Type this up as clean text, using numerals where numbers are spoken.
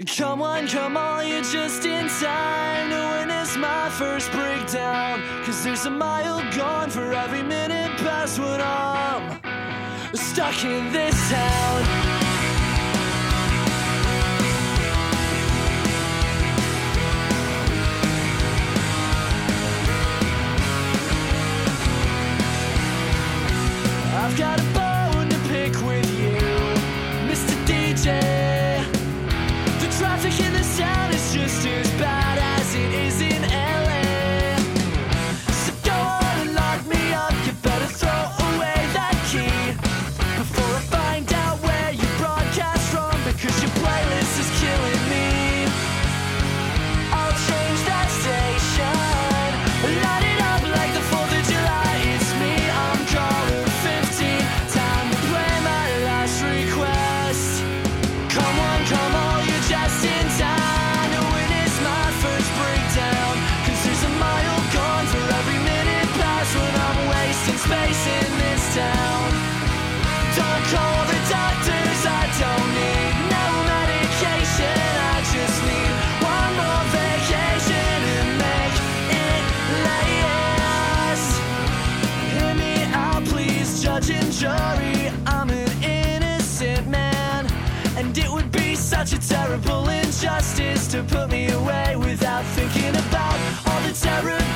Come on, you're just in time to witness my first breakdown. Cause there's a mile gone for every minute past when I'm stuck in this town. I've got a bone to pick with you, Mr. DJ. The traffic in this town is just as bad as it is in LA. So go on and lock me up, you better throw away that key before I find out where you broadcast from, because your playlist is killing me. I'll change that station, light it up like the 4th of July. It's me, I'm calling 15, time to play my last request. Come on, you're just in time to witness my first breakdown. Cause there's a mile gone for every minute past when I'm wasting space in this town. Don't call the doctors, I don't need no medication. I just need one more vacation and make it last. Hear me out, please, judge and jury. I'm an innocent man, and it would be such a terrible injustice to put me away without thinking about all the terror